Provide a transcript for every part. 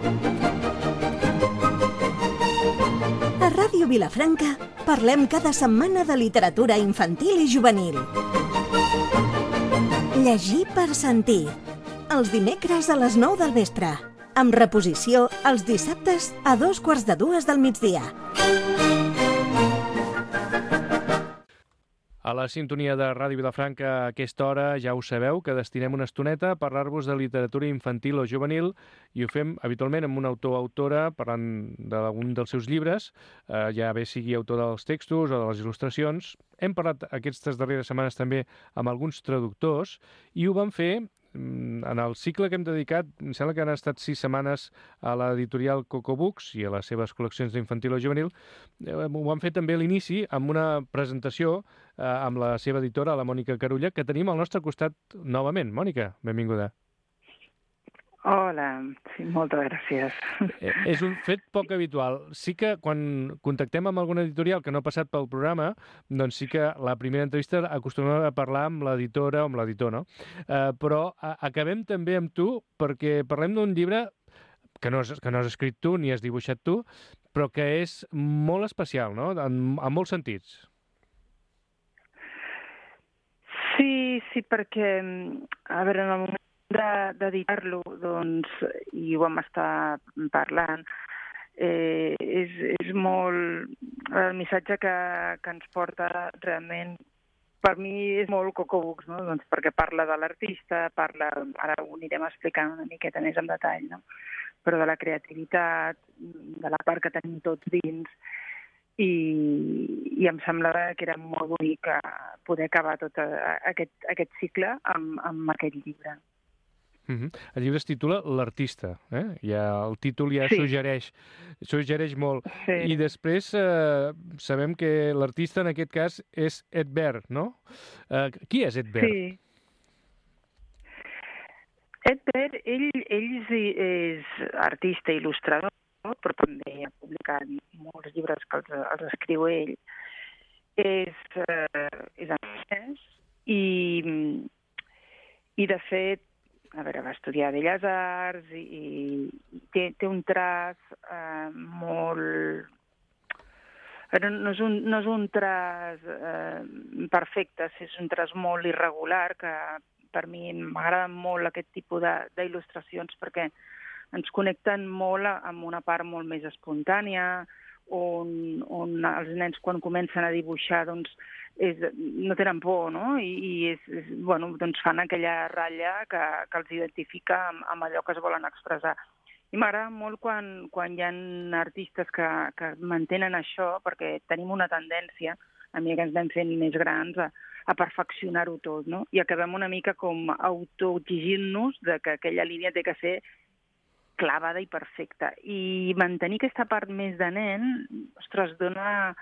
A Ràdio Vilafranca parlem cada setmana de literatura infantil i juvenil. Llegir per sentir. Els dimecres a les 9 del vespre. Amb reposició els dissabtes a 2:45 del migdia. A la sintonia de Ràdio Vilafranca a aquesta hora ja ho sabeu que destinem una estoneta a parlar-vos de literatura infantil o juvenil i ho fem habitualment amb un autor o autora parlant d'algun dels seus llibres, ja bé sigui autor dels textos o de les il·lustracions. Hem parlat aquestes darreres setmanes també amb alguns traductors i ho vam fer en el cicle que hem dedicat, em sembla que han estat 6 setmanes a l'editorial Coco Books i a les seves col·leccions d'infantil o juvenil. Ho vam fer també a l'inici amb una presentació amb la seva editora, la Mònica Carulla, que tenim al nostre costat novament. Mònica, benvinguda. Hola, sí, moltes gràcies. És un fet poc habitual. Sí que quan contactem amb alguna editorial que no ha passat pel programa, doncs sí que la primera entrevista acostumem a parlar amb l'editora o amb l'editor, no? Però acabem també amb tu perquè parlem d'un llibre que no has escrit tu ni has dibuixat tu, però que és molt especial, no? En molts sentits. Sí, perquè, a veure, en el moment d'editar-lo, doncs, i ho vam estar parlant, és molt... El missatge que ens porta realment, per mi és molt Coco Books, no? Doncs perquè parla de l'artista, ara ho anirem explicant una miqueta més en detall, no? Però de la creativitat, de la part que tenim tots dins, i em semblava que era molt bonic poder acabar tot aquest cicle amb aquest llibre. El llibre es titula L'artista, el títol ja suggereix molt. Sí. I després sabem que l'artista en aquest cas és Ed Bear, no? Qui és Ed Bear? Sí. Ed Bear, ell és artista i il·lustrador, però també ha publicat molts llibres que els escriu ell. És anglès i de fet, a veure, va estudiar Belles Arts i té un traç molt... No és un traç perfecte, és un traç molt irregular, que per mi m'agraden molt aquest tipus d'il·lustracions perquè ens connecten molt amb una part molt més espontània, on els nens quan comencen a dibuixar doncs, no tenen por, no? I doncs fan aquella ratlla que els identifica amb allò que es volen expressar. I m'agrada molt quan hi ha artistes que mantenen això, perquè tenim una tendència, a mi que ens anem fent més grans, a perfeccionar-ho tot, no? I acabem una mica com autoexigint-nos que aquella línia té que ser clavada i perfecta. I mantenir aquesta part més de nen, ostres, dona...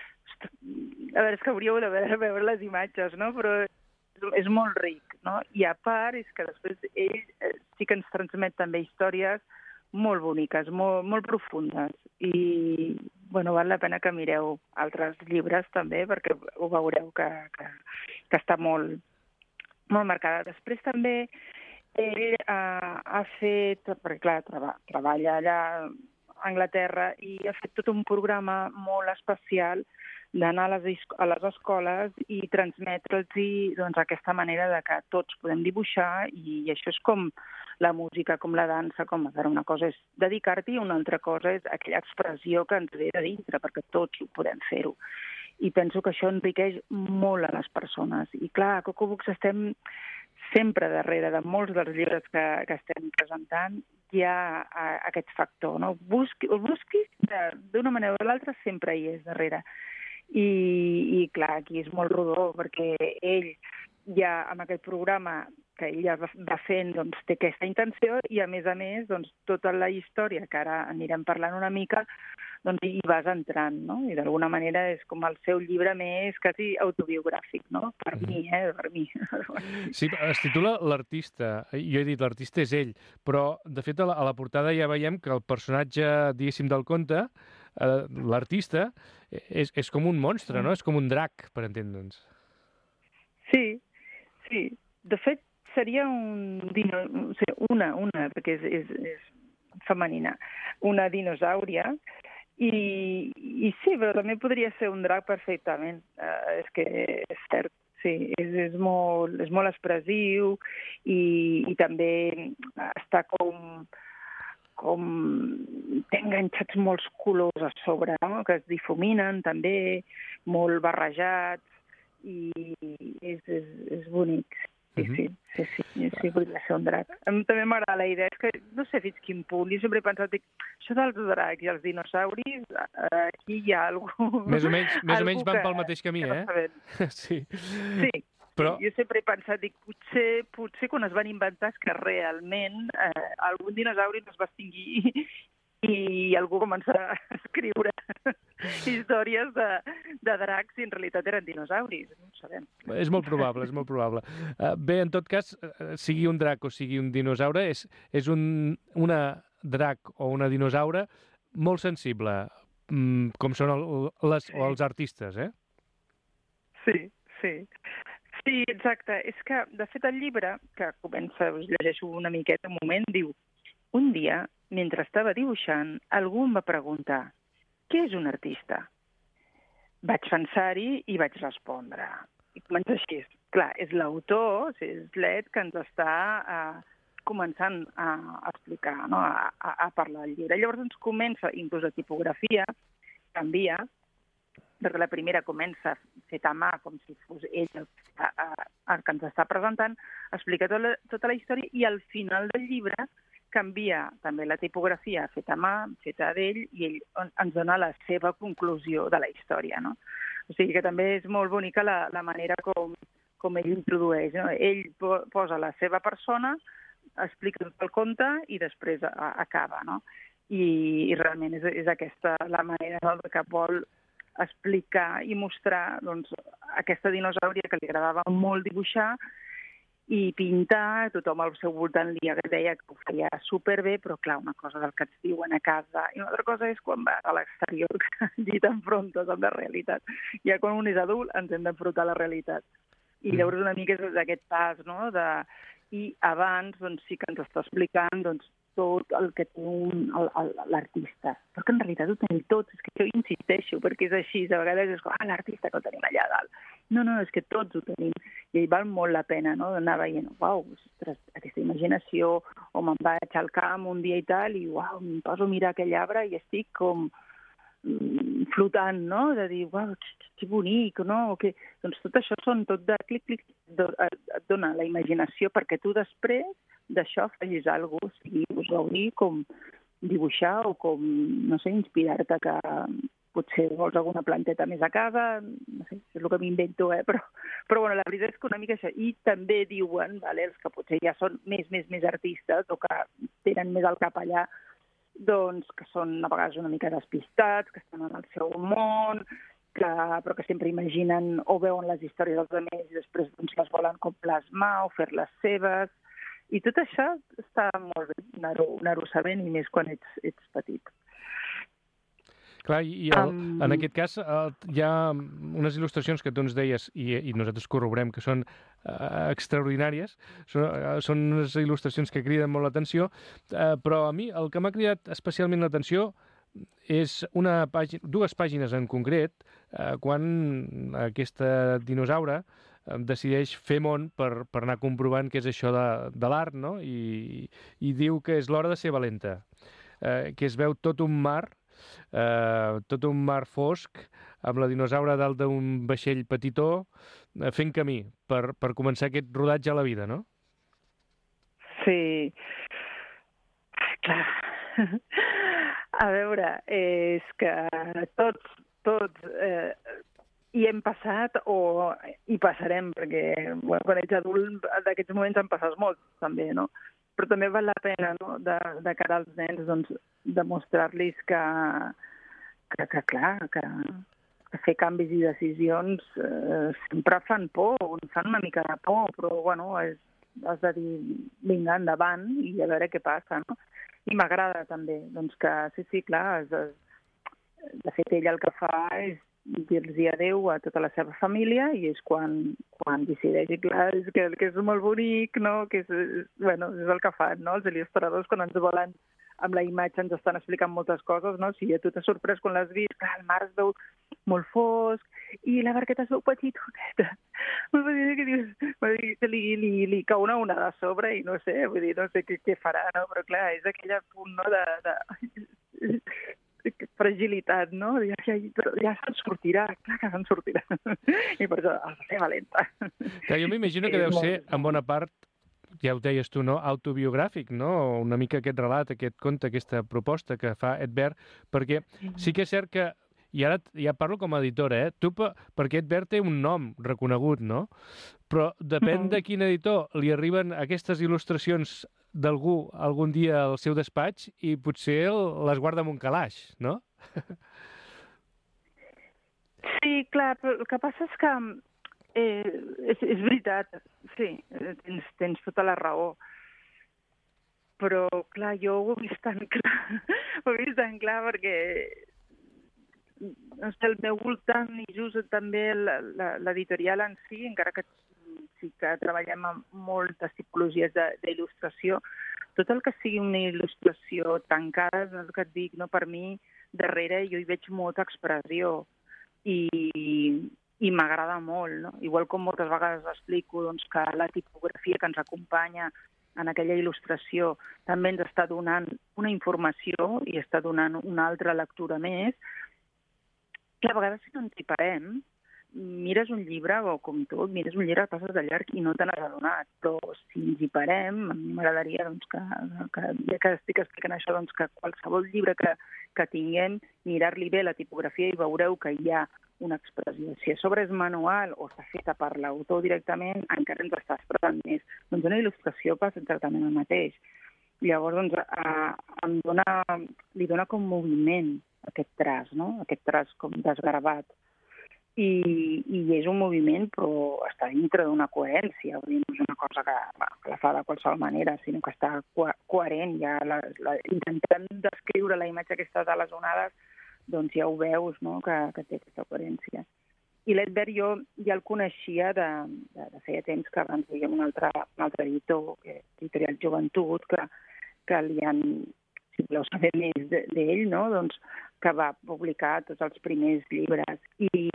A veure, és que hauríeu de veure les imatges, no? Però és molt ric, no? I a part és que després ell sí que ens transmet també històries molt boniques, molt profundes. I, val la pena que mireu altres llibres també, perquè ho veureu que està molt marcada. Després també ell ha fet, perquè clar, treballa allà a Anglaterra i ha fet tot un programa molt especial d'anar a les escoles i transmetre'ls doncs, aquesta manera de que tots podem dibuixar i això és com la música, com la dansa, una cosa és dedicar-t'hi i una altra cosa és aquella expressió que ens ve de dintre, perquè tots ho podem fer-ho. I penso que això enriqueix molt a les persones. I clar, a Coco Books estem sempre darrere de molts dels llibres que estem presentant, hi ha aquest factor, no? El busquis d'una manera o de l'altra sempre hi és darrere. I clar, aquí és molt rodó, perquè ell ja amb aquest programa que ell ja va fent, doncs té aquesta intenció i a més, doncs tota la història, que ara anirem parlant una mica, doncs hi vas entrant, no? I d'alguna manera és com el seu llibre més quasi autobiogràfic, no? Per mi, per mi. Sí, es titula L'artista. Jo he dit l'artista és ell, però de fet a la portada ja veiem que el personatge, diguéssim, del conte, l'artista, és com un monstre, no? És com un drac, per entendre'ns. Sí. De fet, seria una, perquè és femenina, una dinosàuria, i sí, però també podria ser un drac perfectament. És que és cert, sí, és molt expressiu i també està com té enganxats molts colors a sobre, no? Que es difuminen també, molt barrejats, i és bonic. Sí, podria ser un drac. També m'agrada la idea, és que no sé fins quin punt, jo sempre he pensat, això dels dracs i els dinosauris, aquí hi ha alguna Més o menys van pel mateix camí, Sí. Però jo sempre he pensat, potser quan es van inventar és que realment algun dinosauri no es va extingir i algú comença a escriure històries de dracs i en realitat eren dinosauris, no ho sabem. És molt probable. Bé, en tot cas, sigui un drac o sigui un dinosaure, és una drac o una dinosaure molt sensible, com són els artistes, eh? Sí, exacte. És que, de fet, el llibre, que comença, us llegeixo una miqueta un moment, diu: un dia, mentre estava dibuixant, algú em va preguntar «Què és un artista?». Vaig pensar-hi i vaig respondre. I comença així. Clar, és l'autor, és l'Ed, que ens està començant a explicar, no? a parlar del llibre. Llavors ens comença, inclús la tipografia canvia, perquè la primera comença fet a mà, com si fos ell el que ens està presentant, explica tota la història, i al final del llibre canvia també la tipografia feta a mà, feta d'ell, i ell ens dona la seva conclusió de la història, no? O sigui que també és molt bonica la manera com ell introdueix, no? Ell posa la seva persona, explica tot el conte i després acaba, no? I realment és aquesta la manera, no?, que vol explicar i mostrar, doncs, aquesta dinosàuria que li agradava molt dibuixar i pintar. Tothom al seu voltant li deia que ho feia superbé, però clar, una cosa del que ens diuen a casa i una altra cosa és quan vas a l'exterior, que allí t'enfrontes amb la realitat. Ja quan un és adult ens hem d'enfrontar a la realitat. I llavors una mica és aquest pas, no?, i abans doncs, sí que ens està explicant doncs, tot el que té l'artista. Però que en realitat ho tenim tots, és que jo insisteixo, perquè és així, a vegades és com, l'artista que ho tenim allà dalt. No, és que tots ho tenim, i val molt la pena, no?, d'anar veient, uau, ostres, aquesta imaginació, o me'n vaig al camp un dia i tal, i uau, em poso a mirar aquell arbre i estic com flotant, no?, de dir, uau, que bonic, no?, doncs tot això són tot de clic, et dona la imaginació perquè tu després d'això facis alguna cosa, sigui us gaudir com dibuixar o com, no sé, inspirar-te que potser vols alguna planteta més a casa, no sé, és el que m'invento, però bueno, la veritat és que una mica això. I també diuen, els que potser ja són més artistes o que tenen més al cap allà, doncs que són a vegades una mica despistats, que estan en el seu món, però que sempre imaginen o veuen les històries dels altres i després doncs, les volen com plasmar o fer-les seves. I tot això està molt bé, anar-ho sabent, i més quan ets petit. Clar, en aquest cas hi ha unes il·lustracions que tu ens deies, i nosaltres corroborem que són extraordinàries, són unes il·lustracions que criden molt l'atenció, però a mi el que m'ha cridat especialment l'atenció és dues pàgines en concret, quan aquesta dinosaure decideix fer món per anar comprovant què és això de l'art, no? I diu que és l'hora de ser valenta, que es veu tot un mar fosc, amb la dinosaure dalt d'un vaixell petitó, fent camí per començar aquest rodatge a la vida, no? Sí. Clar. A veure, és que tots hi hem passat o hi passarem, perquè quan ets adult d'aquests moments en passes molt, també, no? Però també val la pena, no?, de cara als nens, doncs, demostrar-los que fer canvis i decisions sempre fan por, fan una mica de por, però, bueno, has de dir, vinga, endavant, i a veure què passa, no? I m'agrada també, doncs, que, sí, clar, de fet, ell el que fa és dir-los adeu a tota la seva família, i és quan decideix, i clar, és que és molt bonic, no?, que és el que fan, no?, els il·lustradors quan ens volen amb la imatge ens estan explicant moltes coses, no? Si a tu t'ha sorprès quan l'has vist, clar, el mar es veu molt fosc i la barqueta es veu petitona. Vull dir que dius, li cau una onada a sobre i no sé, vull dir, no sé què farà, no? Però clar, és aquell punt, no?, de fragilitat, no? Ja se'n sortirà, clar que se'n sortirà. I per això ha de ser valenta. Clar, jo m'imagino que deu ser, en bona part, ja ho deies tu, no?, autobiogràfic, no? Una mica aquest relat, aquest conte, aquesta proposta que fa Edbert, perquè sí que és cert que, i ara ja parlo com a editora, perquè Edbert té un nom reconegut, no? Però depèn de quin editor li arriben aquestes il·lustracions d'algú algun dia al seu despatx i potser les guarda en un calaix, no? Sí, clar, però el que passa és que és veritat, sí, tens tota la raó. Però, clar, jo ho he vist tan clar, perquè el meu voltant i just també l'editorial en si, encara que sí que treballem amb moltes tipologies d'il·lustració, tot el que sigui una il·lustració tancada, és el que et dic, no? Per mi, darrere jo hi veig molta expressió i m'agrada molt, no? Igual com moltes vegades explico doncs, que la tipografia que ens acompanya en aquella il·lustració també ens està donant una informació i està donant una altra lectura més, que a vegades si no ens hi parem, mires un llibre, o com tot, mires un llibre, passes de llarg i no te n'has adonat, però si ens hi parem, a mi m'agradaria doncs, que ja que estic explicant això, doncs, que qualsevol llibre que tinguem, mirar-li bé la tipografia i veureu que hi ha una expressió. Si a sobre és manual o està feta per l'autor directament, encara ens està expressant més. Doncs una il·lustració passa exactament el mateix. Llavors, doncs, li dona com moviment aquest traç, no? Aquest traç com desgravat. I és un moviment, però està dintre d'una coherència. No és una cosa que la fa de qualsevol manera, sinó que està coherent. Ja intentant descriure la imatge aquesta de les onades, doncs ja ho veus, no?, que té aquesta coherència. I l'Edbert jo ja el coneixia de feia temps, que abans veiem un altre editor, Editorial Joventut, que li han, si voleu saber més d'ell, no?, doncs que va publicar tots els primers llibres. I,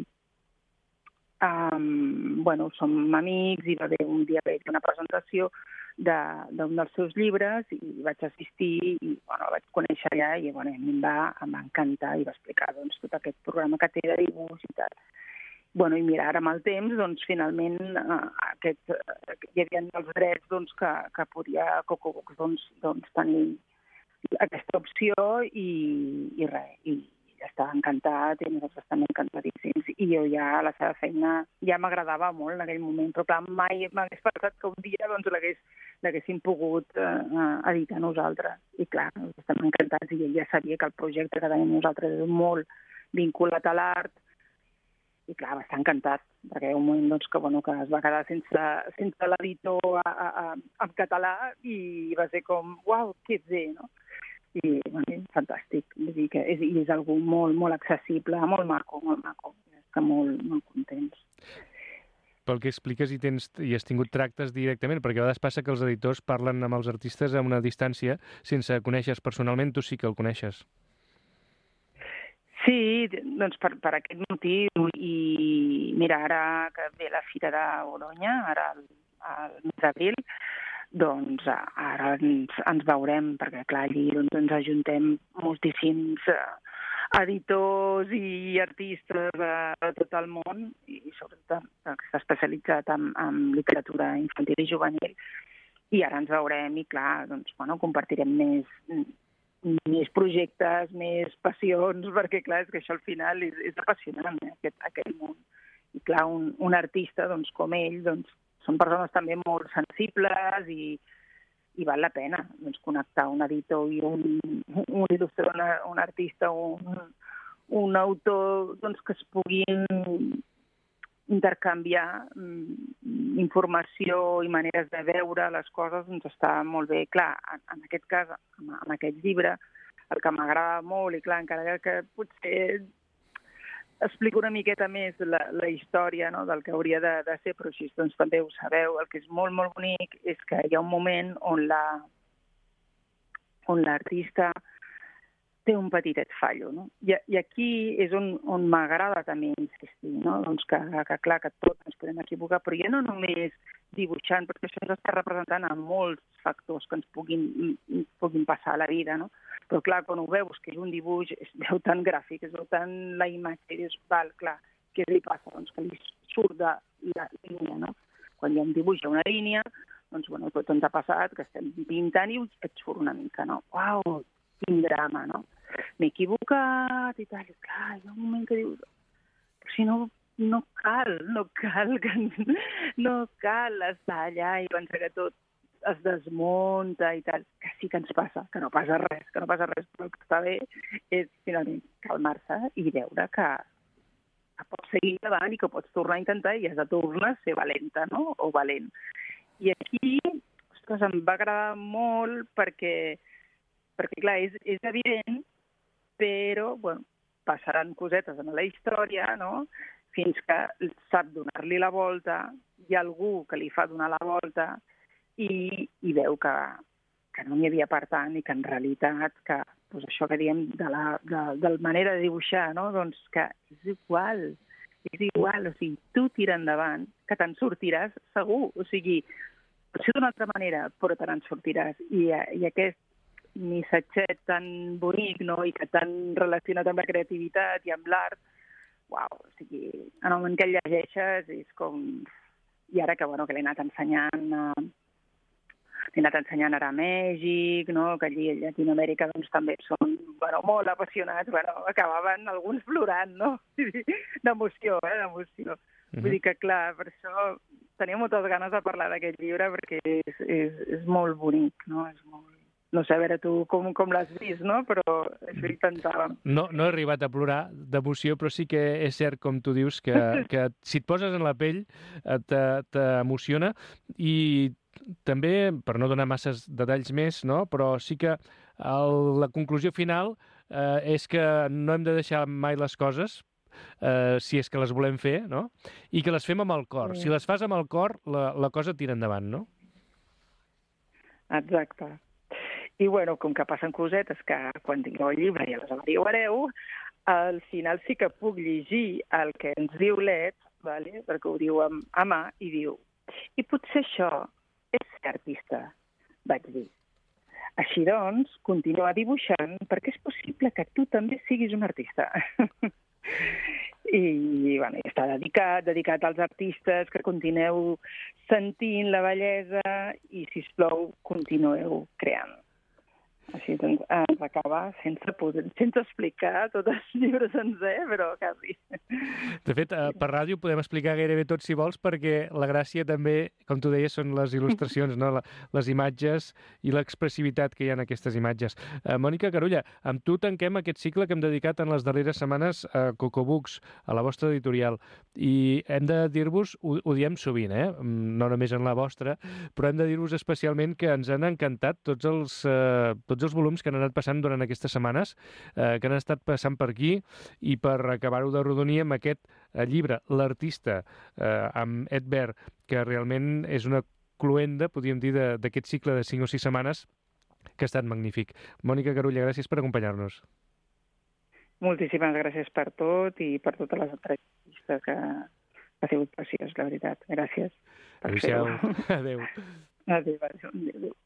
som amics i va haver un dia una presentació d'un dels seus llibres i vaig assistir i vaig conèixer allà i a mi em va encantar i va explicar doncs, tot aquest programa que té de dibuix i tal. I mira, ara amb el temps, doncs, finalment hi havia els drets doncs, que podia Cocobox doncs, tenir aquesta opció i res, i estava encantat i nosaltres també encantadíssims i jo ja la seva feina ja m'agradava molt en aquell moment, però clar, mai m'hagués pensat que un dia doncs, l'haguéssim pogut editar nosaltres i clar, estem encantats i ell ja sabia que el projecte que tenim nosaltres és molt vinculat a l'art i clar, va estar encantat, perquè hi ha un moment doncs, que es va quedar sense l'editor en català i va ser com, uau, que bé, no? I fantàstic, vull dir que és algú molt, molt accessible, molt maco, estem molt contents. Pel que expliques i has tingut tractes directament, perquè a vegades passa que els editors parlen amb els artistes a una distància sense conèixer personalment, tu sí que el coneixes. Sí, doncs per aquest motiu, i mira, ara que ve la Fira d'Oronya, ara al mes d'abril, doncs ara ens veurem, perquè clar, allí ens ajuntem moltíssims editors i artistes de tot el món, i sobretot que està especialitzat en literatura infantil i juvenil, i ara ens veurem i clar, doncs, compartirem més projectes, més passions, perquè clar, és que això al final és apassionant, aquest món. I clar, un artista doncs, com ell, doncs, són persones també molt sensibles i val la pena doncs, connectar un editor i un il·lustrador, un artista, un autor doncs, que es puguin intercanviar informació i maneres de veure les coses, doncs està molt bé. Clar, en aquest cas, en aquest llibre, el que m'agrada molt, i clar, encara que potser explico una miqueta més la història, no?, del que hauria de ser, però així doncs, també ho sabeu. El que és molt, molt bonic és que hi ha un moment on on l'artista té un petitet fallo, no? I aquí és on m'agrada també insistir, no? Doncs que clar, que tots ens podem equivocar, però ja no només dibuixant, perquè això ens està representant amb molts factors que ens puguin passar a la vida, no? Però clar, quan ho veus, que és un dibuix, es veu tan gràfic, es veu tan la imatge, i dius, val, clar, què li passa? Doncs que li surt de la línia, no? Quan hi ha un dibuix a una línia, doncs, bueno, tot ens ha passat, que estem pintant i et surt una mica, no? Uau, quin drama, no? M'he equivocat i tal, i clar, hi ha un moment que dius, però si no cal estar allà i pensar que tot es desmunta i tal, que sí que ens passa, que no passa res, però el que està bé és finalment calmar-se i veure que pots seguir endavant i que pots tornar a intentar i has de tornar a ser valenta, no? O valent. I aquí, ostres, em va agradar molt perquè clar, és evident, però, bueno, passaran cosetes en la història, no?, fins que sap donar-li la volta, hi ha algú que li fa donar la volta i veu que no n'hi havia per tant i que en realitat, que doncs això que diem de la manera de dibuixar, no?, doncs que és igual, o sigui, tu tira endavant, que te'n sortiràs segur, o sigui, pot ser d'una altra manera, però te n'en sortiràs. I aquest missatget tan bonic, no?, i que tan relacionat amb la creativitat i amb l'art, uau, o sigui, en el moment que el llegeixes és com... I ara que, bueno, que l'he anat ensenyant ara a Mèxic, no?, que allí a Llatinoamèrica doncs, també són, bueno, molt apassionats, bueno, acabaven alguns plorant, no?, d'emoció, d'emoció. Vull dir que, clar, per això tenia moltes ganes de parlar d'aquest llibre perquè és molt bonic, no?, és molt... No sé, a veure tu com l'has vist, no?, però això intentàvem. No he arribat a plorar d'emoció, però sí que és cert, com tu dius, que si et poses en la pell t'emociona. I també, per no donar masses detalls més, no?, però sí que la conclusió final és que no hem de deixar mai les coses, si és que les volem fer, no?, i que les fem amb el cor. Si les fas amb el cor, la cosa tira endavant, no? Exacte. I, bueno, com que passen cosetes que quan tingueu el llibre ja les averiguareu, al final sí que puc llegir el que ens diu l'Ed, vale? Perquè ho diu a mà, i diu, i potser això és ser artista, vaig dir. Així doncs, continua dibuixant perquè és possible que tu també siguis un artista. I, bueno, està dedicat als artistes, que continueu sentint la bellesa i, sisplau, continueu creant. Així doncs ens acaba sense explicar tot el llibre sencer, però quasi. De fet, per ràdio podem explicar gairebé tot si vols, perquè la gràcia també, com tu deies, són les il·lustracions, no? Les imatges i l'expressivitat que hi ha en aquestes imatges. Mònica Carulla, amb tu tanquem aquest cicle que hem dedicat en les darreres setmanes a Cocobooks, a la vostra editorial. I hem de dir-vos, ho diem sovint, no només en la vostra, però hem de dir-vos especialment que ens han encantat tots els volums que han anat passant durant aquestes setmanes, que han estat passant per aquí, i per acabar-ho de rodonir amb aquest llibre, L'artista, amb Ed Bert, que realment és una cloenda, podríem dir, d'aquest cicle de 5 o 6 setmanes, que ha estat magnífic. Mònica Carulla, gràcies per acompanyar-nos. Moltíssimes gràcies per tot i per totes les entrevistes, que ha sigut preciós, la veritat. Gràcies per fer-ho. Adéu. Adéu.